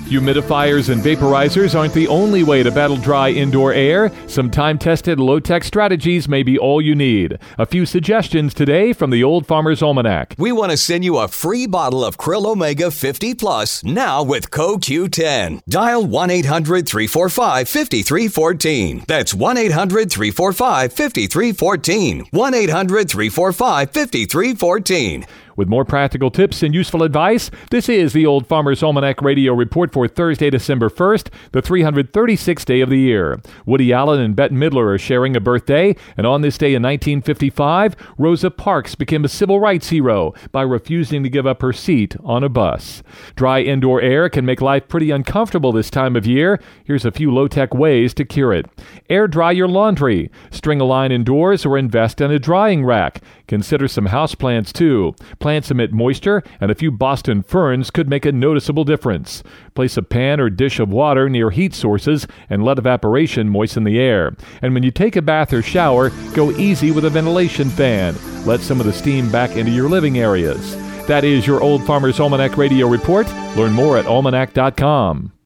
Humidifiers and vaporizers aren't the only way to battle dry indoor air. Some time-tested low-tech strategies may be all you need. A few suggestions today from the Old Farmer's Almanac. We want to send you a free bottle of Krill Omega 50 Plus now with CoQ10. Dial 1-800-345-5314. That's 1-800-345-5314. 1-800-345-5314. With more practical tips and useful advice, this is the Old Farmer's Almanac Radio Report for Thursday, December 1st, the 336th day of the year. Woody Allen and Bette Midler are sharing a birthday, and on this day in 1955, Rosa Parks became a civil rights hero by refusing to give up her seat on a bus. Dry indoor air can make life pretty uncomfortable this time of year. Here's a few low-tech ways to cure it. Air dry your laundry. String a line indoors or invest in a drying rack. Consider some houseplants, too. Plants emit moisture, and a few Boston ferns could make a noticeable difference. Place a pan or dish of water near heat sources and let evaporation moisten the air. And when you take a bath or shower, go easy with a ventilation fan. Let some of the steam back into your living areas. That is your Old Farmer's Almanac Radio Report. Learn more at almanac.com.